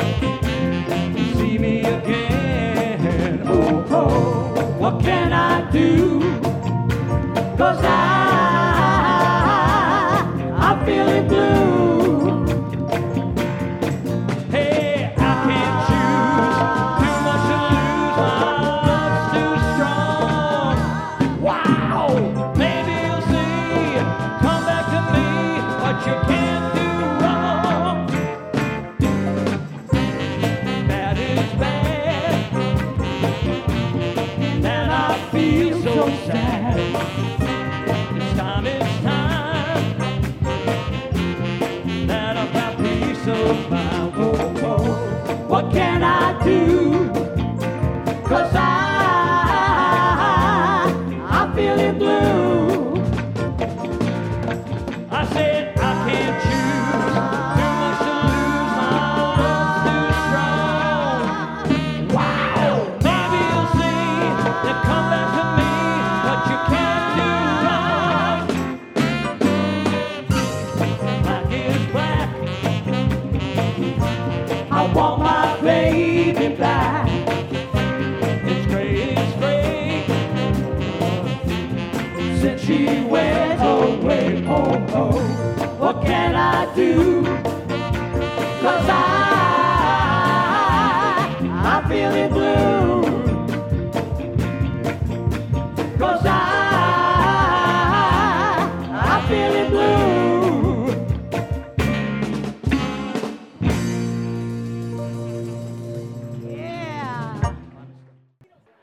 see me again. Oh, oh, what can I do? 'Cause I'm feeling blue. Hey, I can't choose, too much to lose, my love's too strong. Wow, maybe you'll see, come back to me, what you can't do wrong. Bad is bad, and I feel so sad. It's time that I've got peace of mind. Oh, oh, what can I do?